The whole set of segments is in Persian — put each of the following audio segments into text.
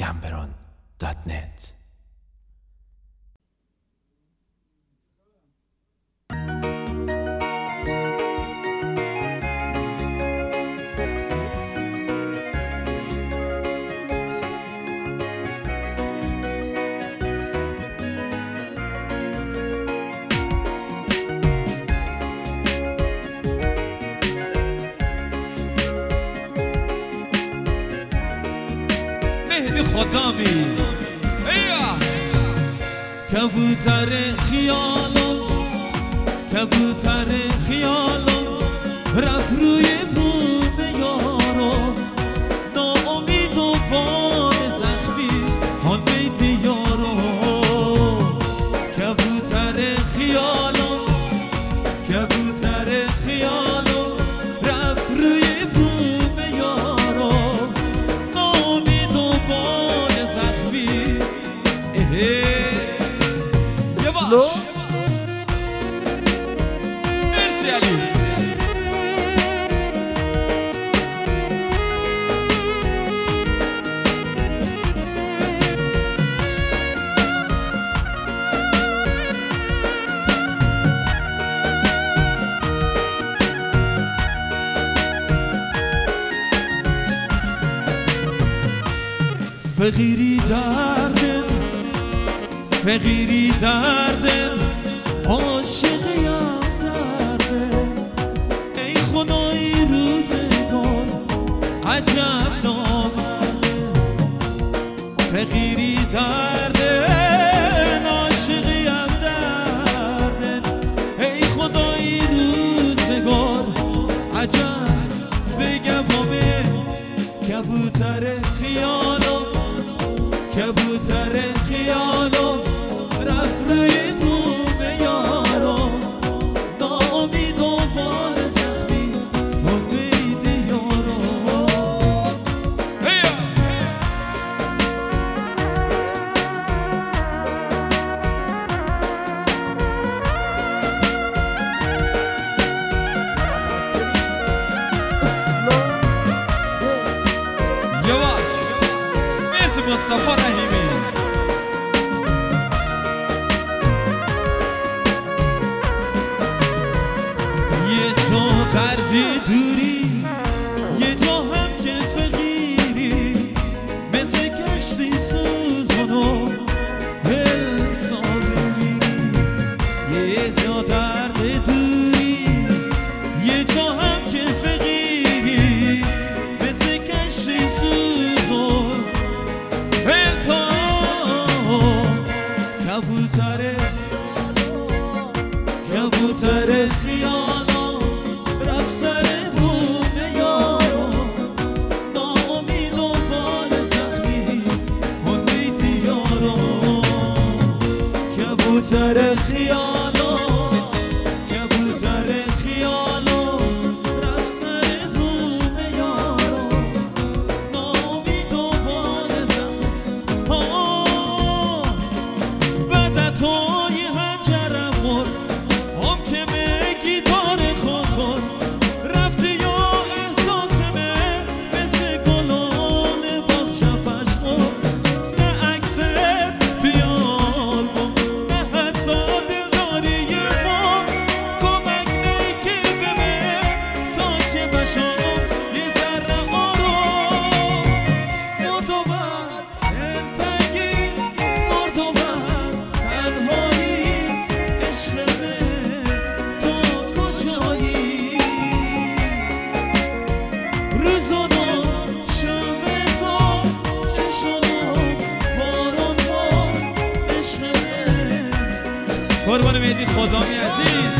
gamberon.net. مهدی خدامی کبوتر خیالم کبوتر خیالم رفت روی بوم یارو ناامید و بال زخمی حال بیدی یارو کبوتر خیالم کبوتر خیالم رفت روی بوم یارو ناامید و بال زخمی مرسی علی فقیری دردن فقیری دردن عاشقیم دردن ای خدای روزگار عجب نامرده فقیری دردن عاشقیم دردن ای خدای روزگار عجب بگم همه کبوتر خیالم کبوتر خیالم رفت روی بوم یارو ناامید و بال زخمی امید یارو یواش مرسی مصطفی رحیمی یه جا دردی دوری یه جا هم که فقیری مثل کشتی سوزونو بلتا بمیری یه جا درد دوری یه جا هم که فقیری مثل کشتی سوزون بلتا کبوتر کبوتر خیالم رفت سر بوم یارو ناامید و بال زخمی امید یارو کبوتر خیالم کبوتر خیالم رفت سر بوم یارو ناامید و بال زخمی بعد توی هجرم هم که بگی داره خوخور رفتی یا احساسمه مثل گلان باغچه پشمون نه عکست بیار نه حتی دلداری ما کمک نکی به من تا که بشم یه ذره آروم مردم دلتنگی مردم تنهایی عشق قربان مهدی خدامی عزیز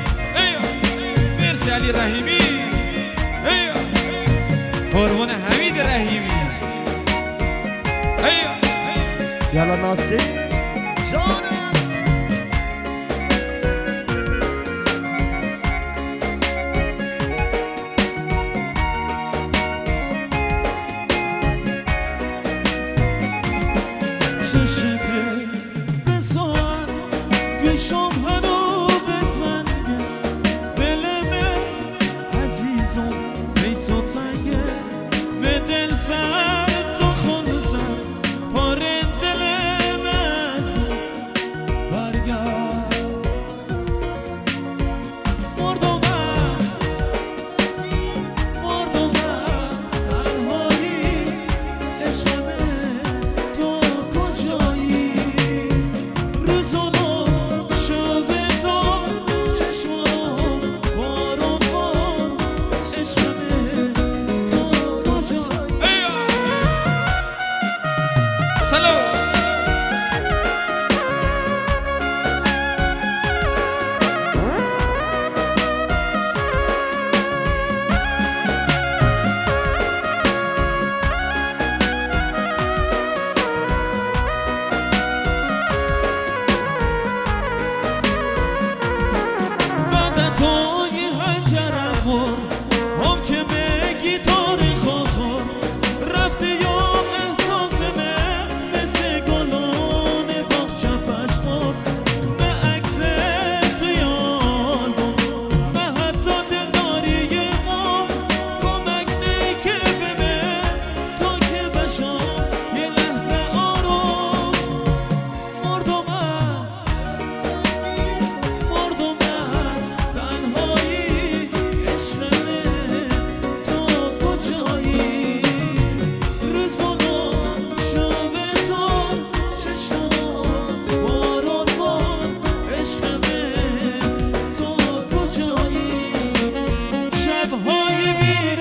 مرسی علی رحیمی قربان حمید رحیمی یالا ناصر جان